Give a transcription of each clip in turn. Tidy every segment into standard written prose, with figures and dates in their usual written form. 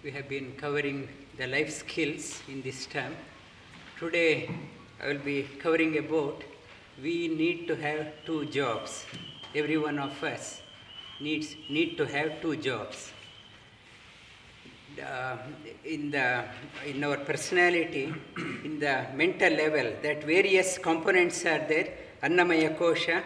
we have been covering the life skills in this term. Today, I will be covering about we need to have 2 jobs. Every one of us need to have 2 jobs. In our personality, in the mental level, that various components are there. Annamaya kosha,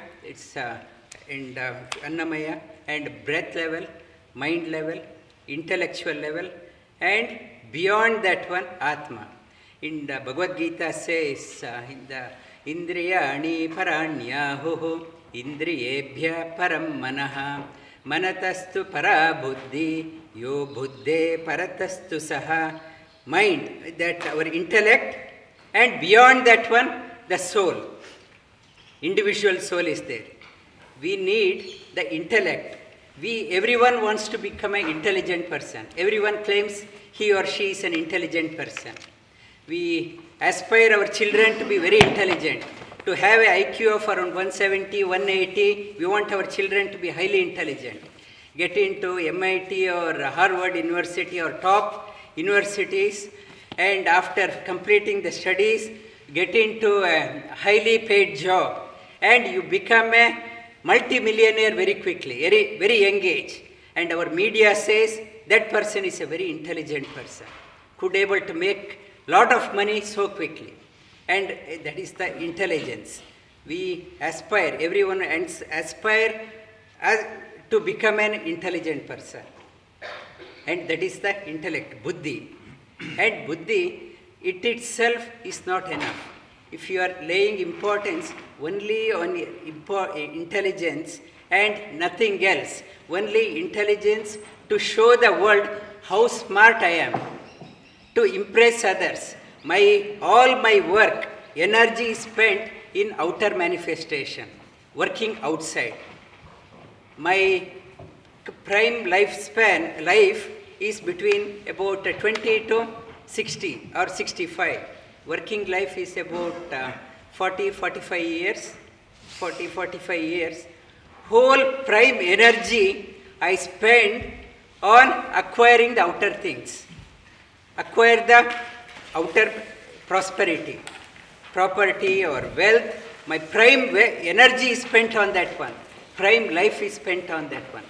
Annamaya, and breath level, mind level, intellectual level, and beyond that one, Atma. In the Bhagavad Gita says, in the Indriyani Paranyahuhu, Indriyebhya Param Manaha, Manatastu Para Buddhi, Yo Buddhe Paratastu Saha. Mind, that our intellect, and beyond that one, the soul. Individual soul is there. We need the intellect. Everyone wants to become an intelligent person. Everyone claims he or she is an intelligent person. We aspire our children to be very intelligent. To have an IQ of around 170, 180, we want our children to be highly intelligent. Get into MIT or Harvard University or top universities, and after completing the studies, get into a highly paid job, and you become a multi-millionaire very quickly, very young age. And our media says that person is a very intelligent person, could able to make lot of money so quickly. And that is the intelligence. We aspire, everyone aspire to become an intelligent person. And that is the intellect, buddhi. And buddhi, it itself is not enough. If you are laying importance only on intelligence and nothing else, only intelligence to show the world how smart I am, to impress others, all my work, energy is spent in outer manifestation, working outside. My prime life is between about 20 to 60 or 65. Working life is about 45 years. Whole prime energy I spend on acquiring the outer things. Acquire the outer prosperity, property or wealth. My prime energy is spent on that one. Prime life is spent on that one.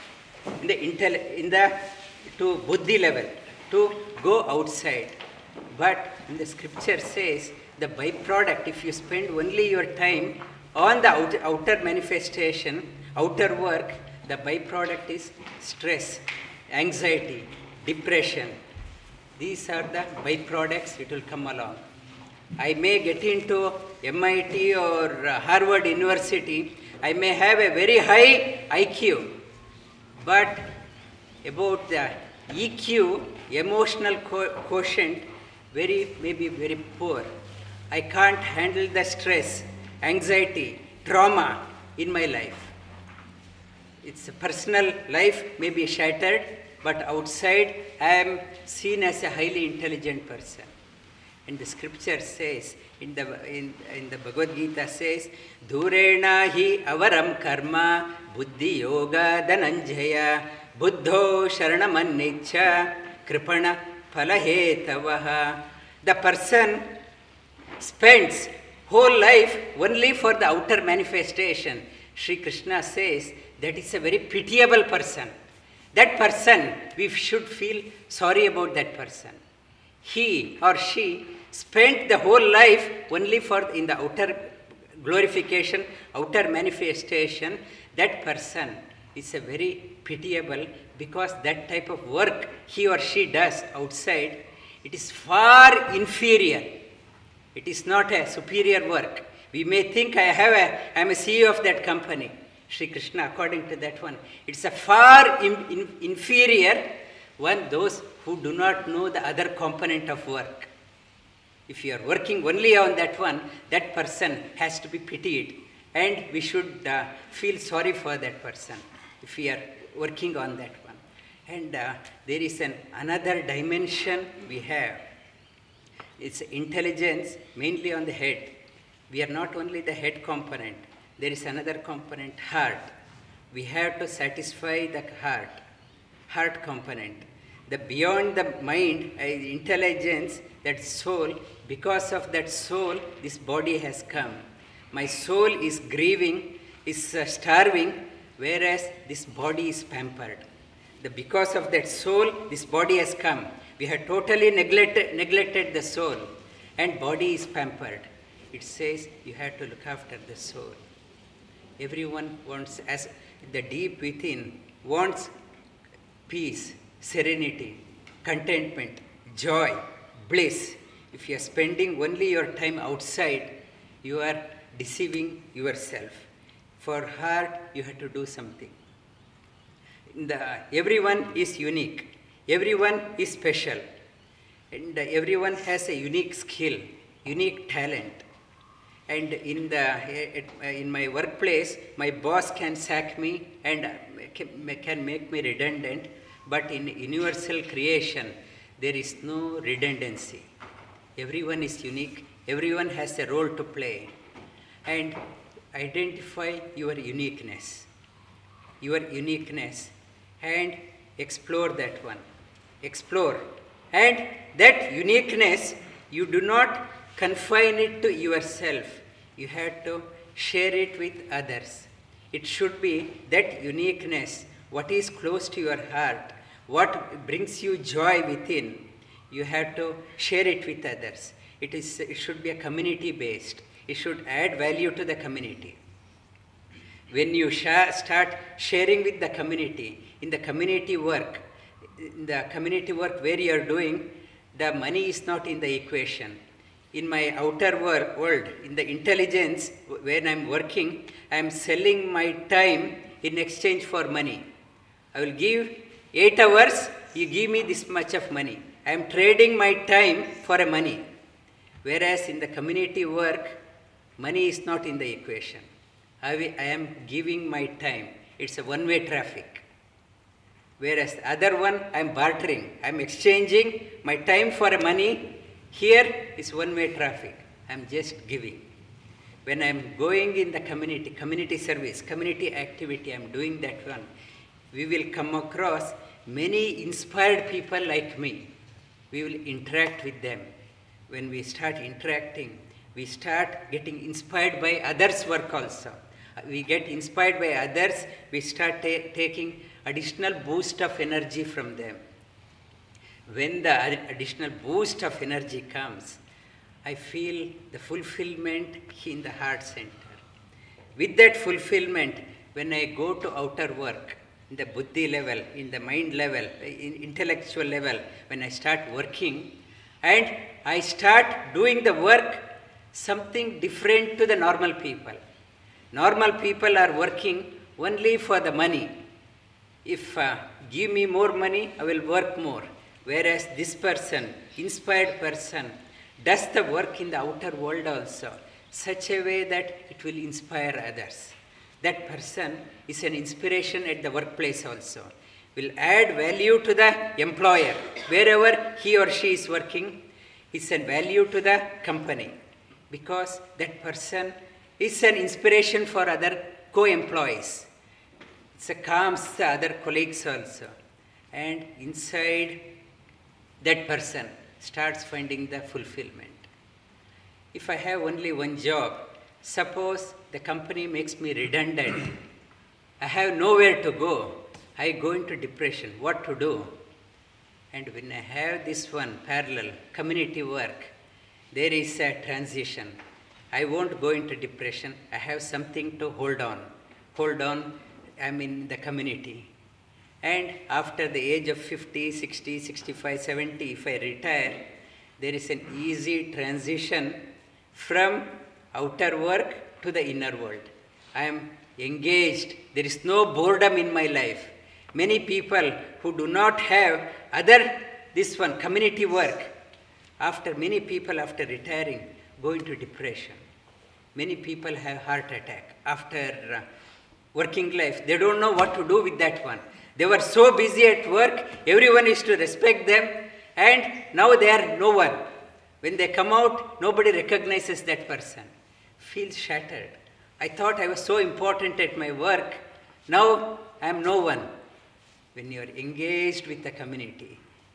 To buddhi level, to go outside. But the scripture says the byproduct, if you spend only your time on the outer manifestation, outer work, the byproduct is stress, anxiety, depression. These are the byproducts it will come along. I may get into MIT or Harvard University. I may have a very high IQ, but about the EQ, emotional quotient, maybe very poor. I can't handle the stress, anxiety, trauma in my life. Its personal life may be shattered, but outside I am seen as a highly intelligent person. And the scripture says, in the Bhagavad Gita says, Dhurena hi avaram karma buddhi yoga dhananjaya buddho sharanamanicha kripana phalahetavaha. The person spends whole life only for the outer manifestation. Sri Krishna says that is a very pitiable person. That person, we should feel sorry about that person. He or she spent the whole life only in the outer glorification, outer manifestation. That person is a very pitiable, because that type of work he or she does outside, it is far inferior. It is not a superior work. We may think I am a CEO of that company. Sri Krishna, according to that one, it's a far inferior one, those who do not know the other component of work. If you are working only on that one, that person has to be pitied, and we should feel sorry for that person if we are working on that one. And there is another dimension we have. It's intelligence mainly on the head. We are not only the head component. There is another component, heart. We have to satisfy the heart component. the beyond the mind, intelligence, that soul, because of that soul, this body has come. My soul is grieving, is starving, whereas this body is pampered. Because of that soul, this body has come. We have totally neglected the soul, and body is pampered. It says you have to look after the soul. Everyone wants, as the deep within, wants peace, serenity, contentment, joy, bliss. If you are spending only your time outside, you are deceiving yourself. For heart, you have to do something. Everyone is unique. Everyone is special. And everyone has a unique skill, unique talent. And in my workplace, my boss can sack me and can make me redundant. But in universal creation, there is no redundancy. Everyone is unique. Everyone has a role to play. And identify your uniqueness. And explore that one. Explore. And that uniqueness, you do not confine it to yourself. You have to share it with others. It should be that uniqueness, what is close to your heart, what brings you joy within, you have to share it with others. It should be a community-based. It should add value to the community. When you start sharing with the community, in the community work where you are doing, the money is not in the equation. In my outer world, in the intelligence, when I am working, I am selling my time in exchange for money. I will give 8 hours, you give me this much of money. I am trading my time for a money. Whereas in the community work, money is not in the equation. I am giving my time. It's a one-way traffic. Whereas the other one, I am bartering. I am exchanging my time for a money. Here is one-way traffic. I am just giving. When I am going in the community service, community activity, I am doing that one. We will come across many inspired people like me. We will interact with them. When we start interacting, we start getting inspired by others' work also. We get inspired by others, we start taking additional boost of energy from them. When the additional boost of energy comes, I feel the fulfillment in the heart center. With that fulfillment, when I go to outer work, in the buddhi level, in the mind level, in intellectual level, when I start working, and I start doing the work something different to the normal people. Normal people are working only for the money. If give me more money, I will work more. Whereas this person, inspired person, does the work in the outer world also, such a way that it will inspire others. That person is an inspiration at the workplace also. Will add value to the employer. Wherever he or she is working, it's a value to the company. Because that person is an inspiration for other co-employees. It calms the other colleagues also. And inside that person starts finding the fulfillment. If I have only one job, suppose the company makes me redundant, I have nowhere to go, I go into depression. What to do? And when I have this one parallel, community work, there is a transition. I won't go into depression. I have something to hold on. I'm in the community. And after the age of 50, 60, 65, 70, if I retire, there is an easy transition from outer work to the inner world. I am engaged. There is no boredom in my life. Many people who do not have community work, many people after retiring go into depression. Many people have heart attack after working life. They don't know what to do with that one. They were so busy at work, everyone is to respect them, and now they are no one. When they come out, nobody recognizes that person. Feels shattered. I thought I was so important at my work. Now I am no one. When you are engaged with the community,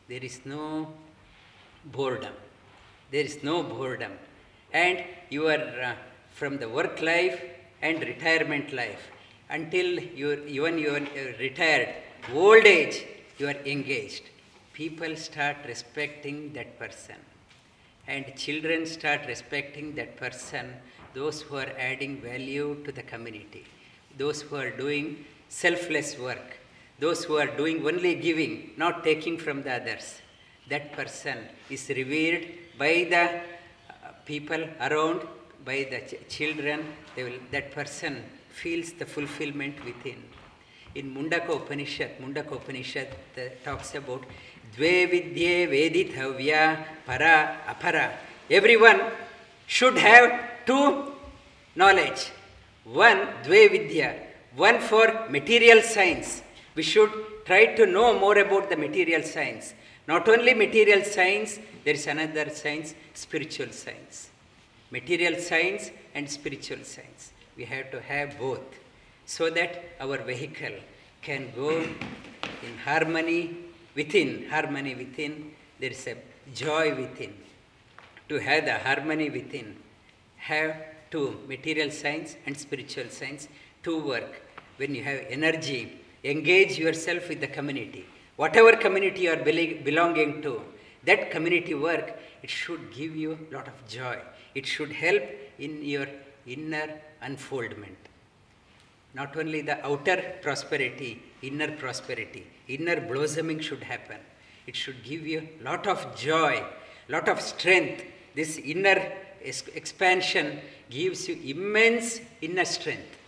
there is no boredom. There is no boredom. And you are from the work life and retirement life until even you are retired, old age, you are engaged. People start respecting that person. And children start respecting that person, those who are adding value to the community, those who are doing selfless work, those who are doing only giving, not taking from the others. That person is revered by the people around, by the children. That person feels the fulfillment within. In Mundaka Upanishad talks about Dve Vidye Vedithavya Para Apara. Everyone should have two knowledge. One, Dve Vidya, one for material science. We should try to know more about the material science. Not only material science, there is another science, spiritual science. Material science and spiritual science. We have to have both so that our vehicle can go in harmony within. Harmony within, there is a joy within. To have the harmony within, have two, material science and spiritual science, to work. When you have energy, engage yourself with the community. Whatever community you are belonging to, that community work, it should give you a lot of joy. It should help in your inner unfoldment. Not only the outer prosperity, inner blossoming should happen. It should give you a lot of joy, lot of strength. This inner expansion gives you immense inner strength.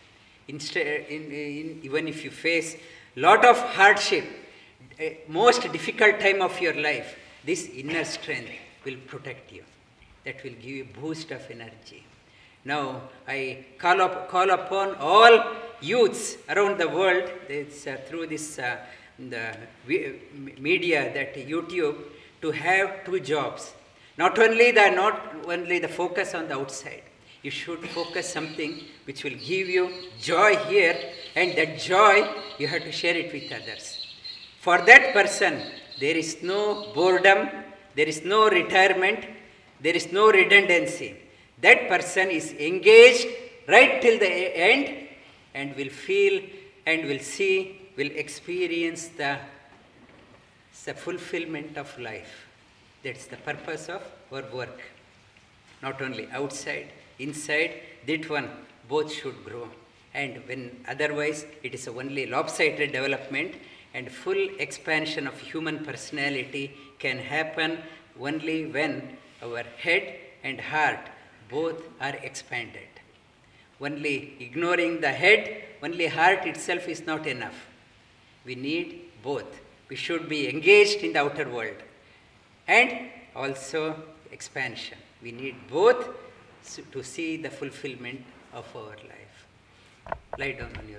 Even if you face lot of hardship, most difficult time of your life, this inner strength will protect you. That will give you a boost of energy. Now, I call upon all youths around the world, through this the media, that YouTube, to have two jobs. Not only the focus on the outside. You should focus something which will give you joy here, and that joy you have to share it with others. For that person, there is no boredom, there is no retirement, there is no redundancy. That person is engaged right till the end and will feel and will see, will experience the fulfillment of life. That's the purpose of our work. Not only outside, inside, that one, both should grow. And when otherwise, it is only lopsided development, and full expansion of human personality can happen only when our head and heart both are expanded. Only ignoring the head, only heart itself is not enough. We need both. We should be engaged in the outer world and also expansion. We need both to see the fulfillment of our life. Lie down on your